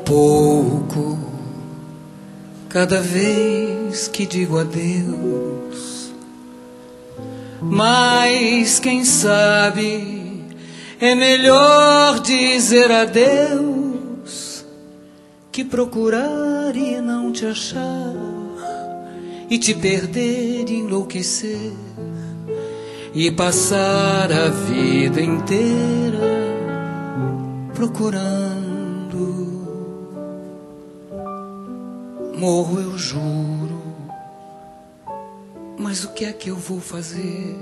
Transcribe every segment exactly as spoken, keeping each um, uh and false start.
pouco cada vez que digo adeus, mas quem sabe é melhor dizer adeus que procurar e não te achar, e te perder e enlouquecer, e passar a vida inteira procurando. Morro, eu juro, mas o que é que eu vou fazer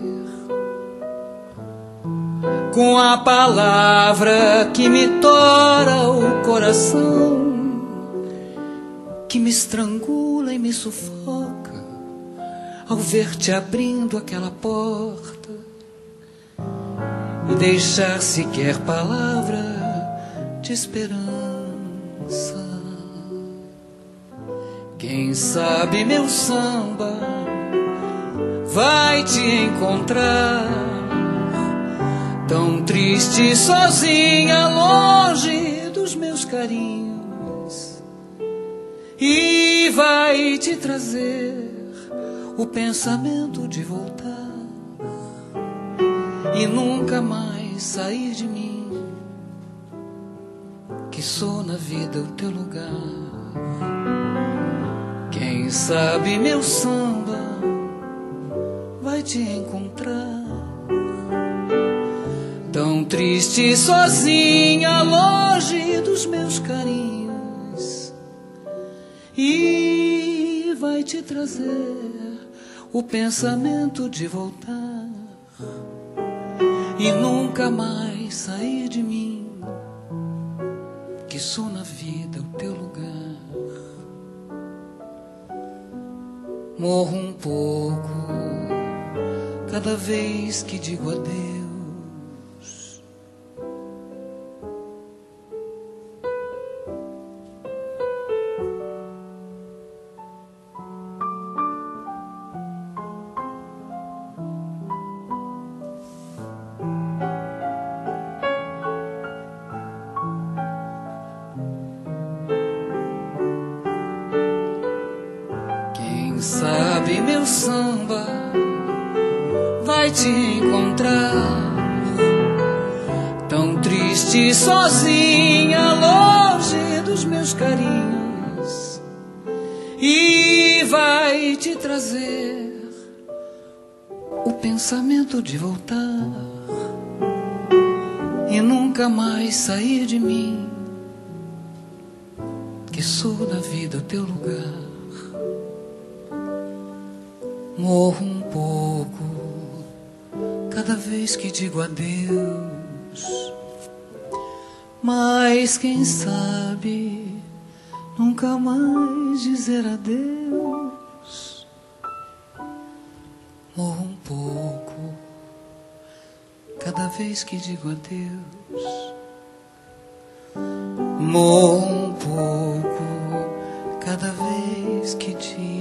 com a palavra que me tora o coração, que me estrangula e me sufoca ao ver-te abrindo aquela porta e deixar sequer palavra de esperança? Quem sabe meu samba vai te encontrar tão triste, sozinha, longe dos meus carinhos, e vai te trazer o pensamento de voltar e nunca mais sair de mim, que sou na vida o teu lugar. Quem sabe meu samba vai te encontrar tão triste, sozinha, longe dos meus carinhos, e vai te trazer o pensamento de voltar e nunca mais sair de mim, que sou na vida o teu lugar. Morro um pouco cada vez que digo adeus, sabe meu samba vai te encontrar tão triste, sozinha, longe dos meus carinhos, e vai te trazer o pensamento de voltar e nunca mais sair de mim, que sou na vida o teu lugar. Morro um pouco cada vez que digo adeus, mas quem sabe nunca mais dizer adeus. Morro um pouco cada vez que digo adeus, morro um pouco cada vez que digo